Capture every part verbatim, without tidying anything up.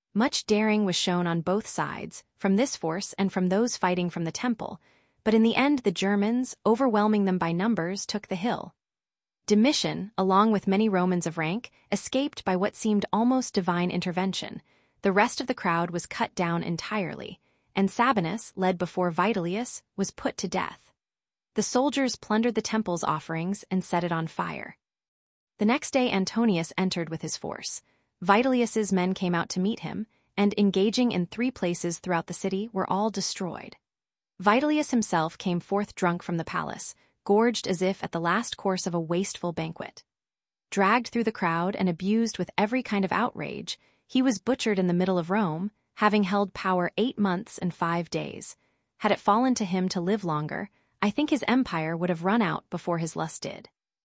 Much daring was shown on both sides, from this force and from those fighting from the temple, but in the end the Germans, overwhelming them by numbers, took the hill. Domitian, along with many Romans of rank, escaped by what seemed almost divine intervention. The rest of the crowd was cut down entirely, and Sabinus, led before Vitellius, was put to death. The soldiers plundered the temple's offerings and set it on fire. The next day Antonius entered with his force. Vitellius's men came out to meet him, and, engaging in three places throughout the city, were all destroyed. Vitellius himself came forth drunk from the palace, gorged as if at the last course of a wasteful banquet. Dragged through the crowd and abused with every kind of outrage, he was butchered in the middle of Rome, having held power eight months and five days. Had it fallen to him to live longer, I think his empire would have run out before his lust did.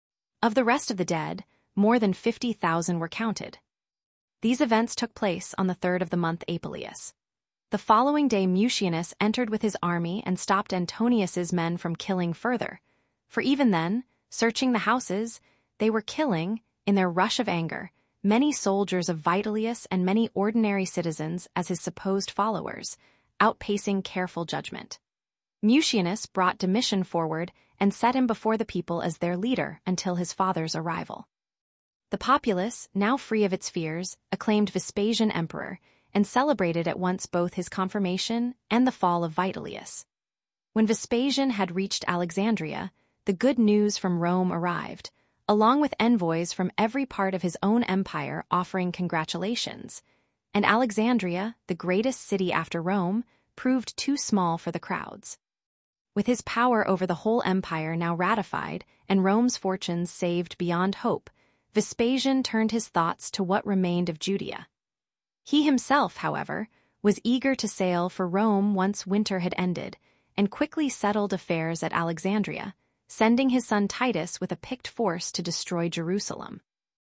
Of the rest of the dead, more than fifty thousand were counted. These events took place on the third of the month Apilius. The following day Mucianus entered with his army and stopped Antonius's men from killing further, for even then, searching the houses, they were killing, in their rush of anger, many soldiers of Vitellius and many ordinary citizens as his supposed followers, outpacing careful judgment. Mucianus brought Domitian forward and set him before the people as their leader until his father's arrival. The populace, now free of its fears, acclaimed Vespasian emperor, and celebrated at once both his confirmation and the fall of Vitellius. When Vespasian had reached Alexandria, the good news from Rome arrived, along with envoys from every part of his own empire offering congratulations, and Alexandria, the greatest city after Rome, proved too small for the crowds. With his power over the whole empire now ratified and Rome's fortunes saved beyond hope, Vespasian turned his thoughts to what remained of Judea. He himself, however, was eager to sail for Rome once winter had ended, and quickly settled affairs at Alexandria, sending his son Titus with a picked force to destroy Jerusalem.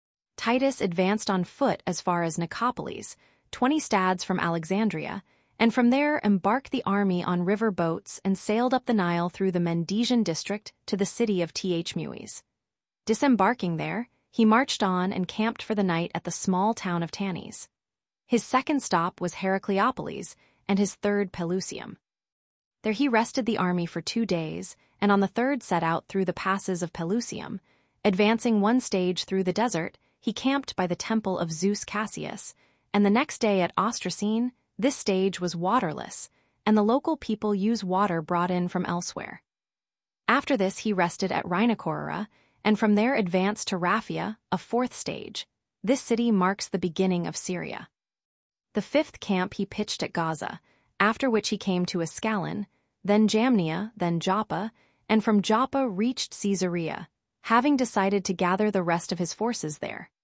Titus advanced on foot as far as Nicopolis, twenty stads from Alexandria, and from there embarked the army on river boats and sailed up the Nile through the Mendesian district to the city of Thmuis. Disembarking there, he marched on and camped for the night at the small town of Tanis. His second stop was Heracleopolis, and his third Pelusium. There he rested the army for two days, and on the third set out through the passes of Pelusium. Advancing one stage through the desert, he camped by the temple of Zeus Cassius, and the next day at Ostracene, this stage was waterless, and the local people use water brought in from elsewhere. After this he rested at Rhinocorora, and from there advanced to Raphia, a fourth stage. This city marks the beginning of Syria. The fifth camp he pitched at Gaza, after which he came to Ascalon, then Jamnia, then Joppa, and from Joppa reached Caesarea, having decided to gather the rest of his forces there.